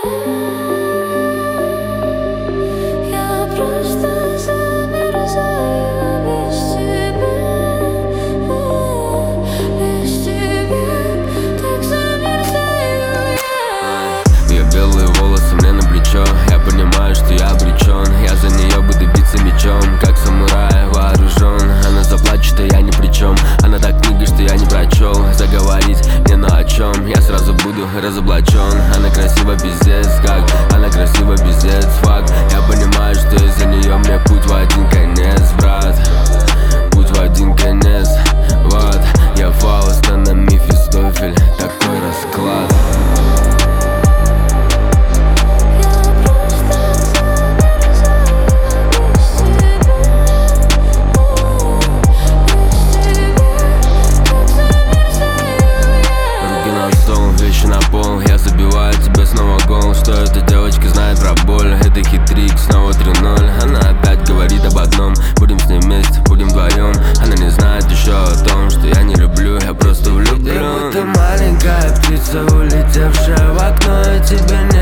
Я просто замерзаю без тебя, без тебя, так замерзаю я. Ее белые волосы мне на плечо, я понимаю, что я обречен. Я за нее буду биться мечом, как самурай вооружен. Она заплачет, а я ни при чем. Она так книга, что я не прочел. Заговорить не на о чем, я сразу буду разоблачен. Она красива пиздец, как она красива пиздец, факт. Я понимаю, что из-за нее мне путь в один конец, брат. Путь в один конец, вот. Я Фауст, она Мефистофель, такой расклад. Вещи на пол, я забиваю тебе снова гол. Что эта девочка знает про боль? Это хитрик, снова 3-0. Она опять говорит об одном: будем с ней вместе, будем вдвоем. Она не знает еще о том, что я не люблю, я просто влюблен. Ты будто маленькая птица, улетевшая в окно, и тебе